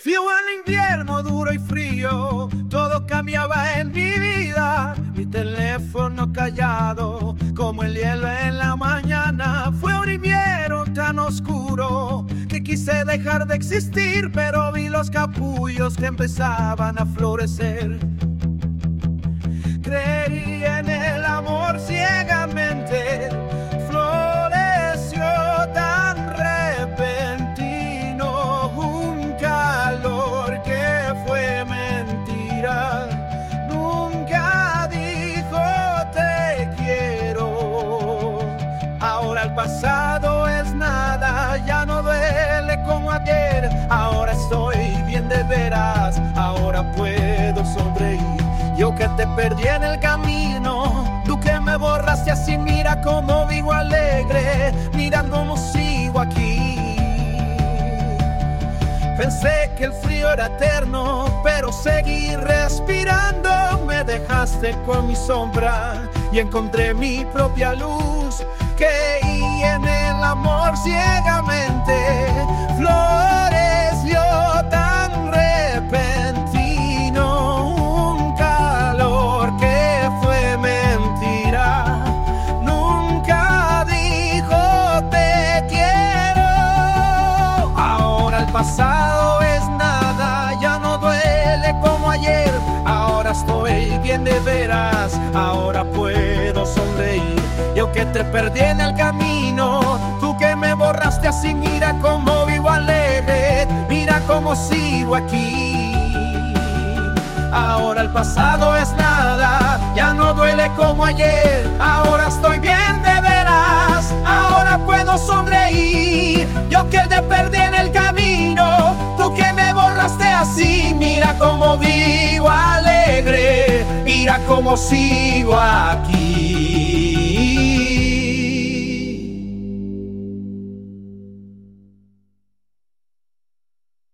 Frío el invierno duro y frío, todo cambiaba en mi vida. Mi teléfono callado, como el hielo en la mañana. Fue un invierno tan oscuro que quise dejar de existir, pero vi los capullos que empezaban a florecer. Creí en el amor ciegamente, floreció tan repentino, un calor que fue mentira. Nunca dijo te quiero. Ahora el pasado es nada, ya no duele como ayer. Ahora estoy bien de veras, ahora puedo sonreír. Yo que te perdí en el camino, tú que me borraste así, mira cómo vivo alegre, mira cómo sigo aquí. Pensé que el frío era eterno, pero seguí respirando. Me dejaste con mi sombra y encontré mi propia luz. Creí en el amor ciegamente, floreció tan repentino, un calor que fue mentira. Nunca dijo te quiero. Ahora el pasado es nada, ya no duele como ayer. Ahora estoy bien de veras, ahora puedo sonreír. Yo que te perdí en el camino, tú que me borraste así, mira cómo vivo alegre, mira cómo sigo aquí. Ahora el pasado es nada, ya no duele como ayer. Ahora estoy bien de veras, ahora puedo sonreír. Yo que te perdí en el camino, tú que me borraste así, mira cómo vivo alegre, mira cómo sigo aquí.